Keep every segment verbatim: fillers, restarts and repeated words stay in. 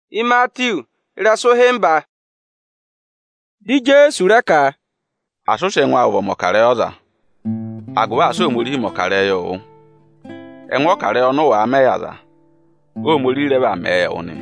i Matthew raso hemba di Jesu reka asoshe nwa wo mokare oza agwa aso omori mokare yo enwo kare onu wa meyaza o mori reba me oni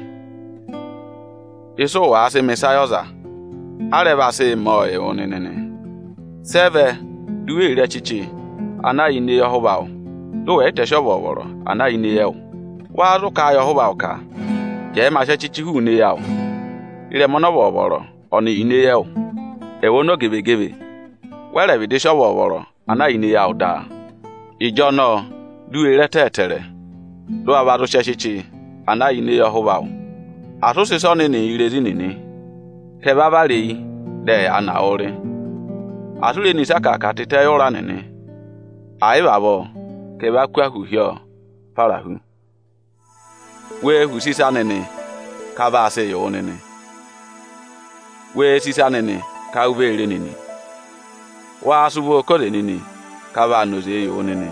iso wa se mesayoza areba se mo e oni nene seve duwe ire chichi anaghị ne Yehowa o do we te shobo woro anaghị ne ye o wa ru ka Yehowa o ka je ma che chichi hu ne ya o ire mo no bo woro oni ine ye o e wo no gebe gebe were bi de shobo woro anaghị ne ya o da ijo no duwe ire tetere do abaru che chichi anaghị ne Yehowa o atuse so ni ni ire ni ni ke baba le de ana ore atule ni saka ka tete yora nene ai babo ke ba kwa hu hio para hu we hu sisa nene ka ba se yo nene we sisa nene ka ubere nene wa subo ko nene ka ba no ze yo nene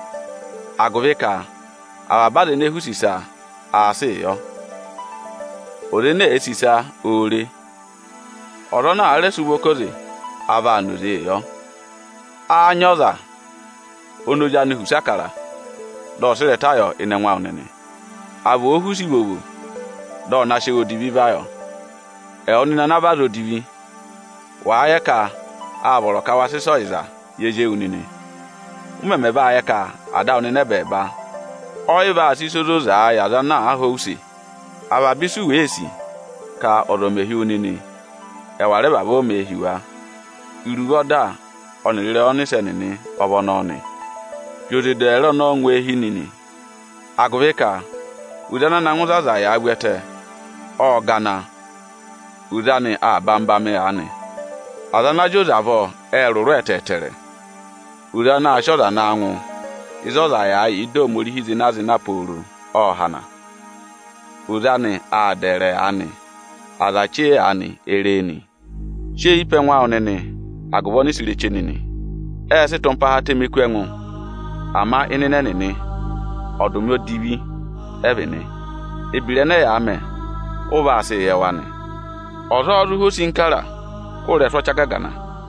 agoveka ababa ne hu sisa a se yo ore ne esisa ore oro na are subo ko ze aba no ze yo anyoza ono ja ni husakara do sele tayo ine nwa onene abo ohusi bobo do na se odibi bayo e oni na naba do dibi wa ya ka aboro ka wase so iza yeje unine umeme ba ya ka ada onene be ba oiba asisozo za ya da na ahosi aba bisu wesi ka oromehi unine e ware babo mehiwa irugoda onire onise nini obonone yode dero no nwe hinini agweka udana na nguzaza ya agwete o gana udani abamba me ani adana jozavo eruru etetere udana ashoda na anwu izoza ya ido mori hizi nazi na poru o hana udani adere ani adachi ani ereni she ipe nwa onene agwoni sire chenini e se tompa ha temekwenwu ama inene nene odumyo dibi ebene ebire na ya ame oba ase ye wani ozo ru hosinkara ko re so chagagana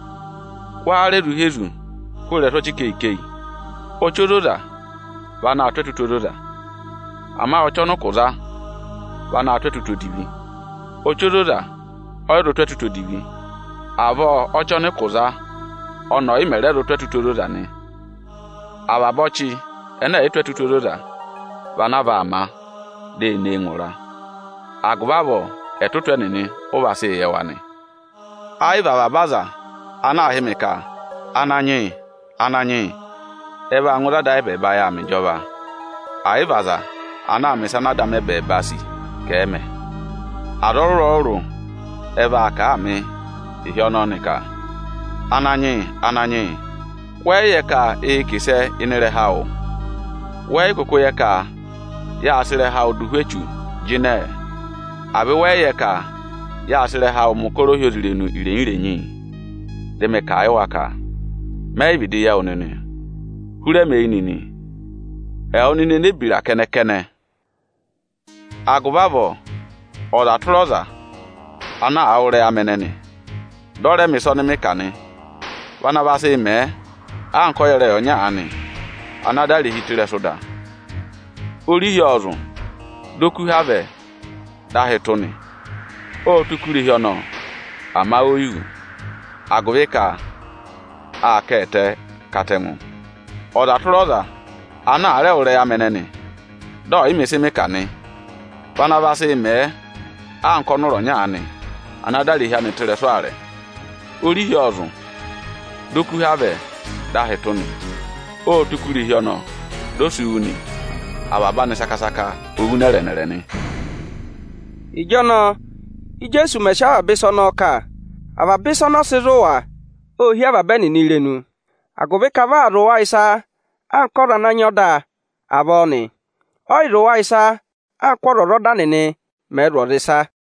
wa re ru hezu ko re so chikeikei ochoroda bana atwetutododa ama ochono kuza bana atwetutodibi ochoroda oyro twetutodibi avo ochone kuza ono imere ro twetutoroda ni ababochi ena etwetutoroda bana ba ama de ne ngura agubabo etutwe nini obase yewani ai baba baza ana ahimika ananyi ananyi ebe angura da ebe ba ya mijoba ai baza ana amisana da mebe basi keme aroro oru ebe aka ami ihe ononika ananyi ananyi weye ka e kise inere hao weye koko ye ka ya asire hao duhwechu jine abi weye ka ya asire hao mukoro hiodirenu ire ire nyi deme ka aiwaka me ibidi ya onene hure me inini e onene ne bira kene kene agubabo oda troza ana aure amenene dore mi so ni mekane wana ba se me anko yere onya ani anada ri hitire soda ori yozu doku have da hetoni o tukuri hiono ama oyu agweka akete katemu oda troza ana are ore ya menene do imese mekane wana ba se me anko nuro nya ani anada ri hiane tire so are ori yozu doku have da hetoni o tukuri hiono dosu uni ababa ne sakasaka ogunere nerene ijono ijesu mesha abisono ka aba bisono sirowa o hi aba beni nirenu agobe kava rowa isa ankora na nyoda aboni oi rowa isa akworo roda nene mero risa